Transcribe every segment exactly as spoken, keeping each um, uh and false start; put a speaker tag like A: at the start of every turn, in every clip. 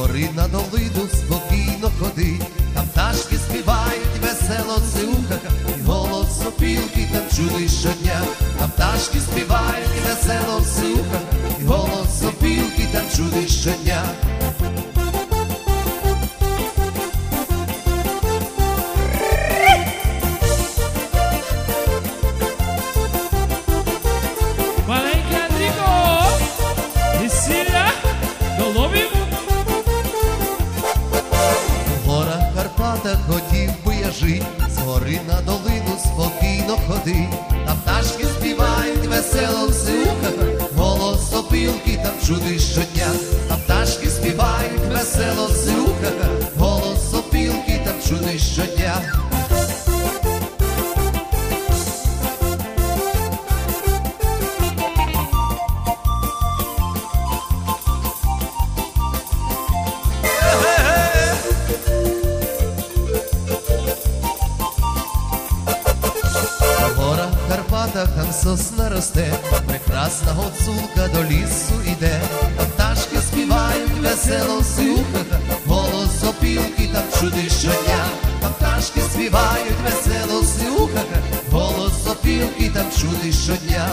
A: гори на долину спокійно ходи, там пташки співають весело сиухаха, і голос сопілки там чути щодня. Там пташки співають весело сиухаха, і голос сопілки там чути щодня. Хотів би я жить, з гори на долину спокійно ходи, там пташки співають весело сиухаха, голос сопілки там чути щодня. Там пташки співають весело сиухаха, голос сопілки там чути щодня. Там сосна росте, прекрасна гуцулка до лісу іде, там пташки співають весело сиухаха, голос сопілки там чути щодня. Там пташки співають весело сиухаха, голос сопілки там чути щодня.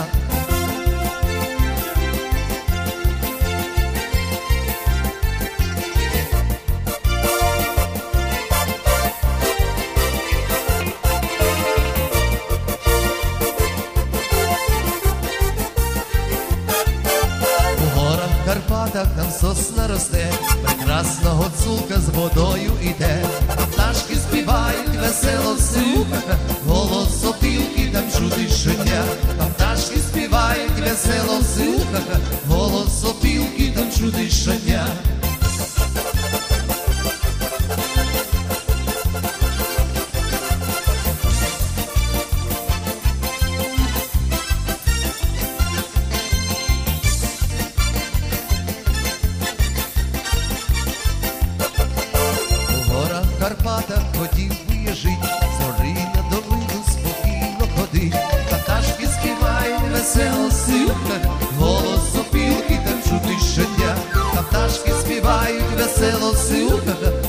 A: Там сосна росте, прекрасна гуцулка з водою іде, там пташки співають весело сиухаха, голос сопілки там чути щодня. Там пташки співають весело сиухаха, голос сопілки там чути щодня. В Карпатах хотів би я жить, з гори на долину спокійно ходи, там пташки співають весело сиухаха, голос сопілки там чути щодня. Там пташки співають весело сиухаха,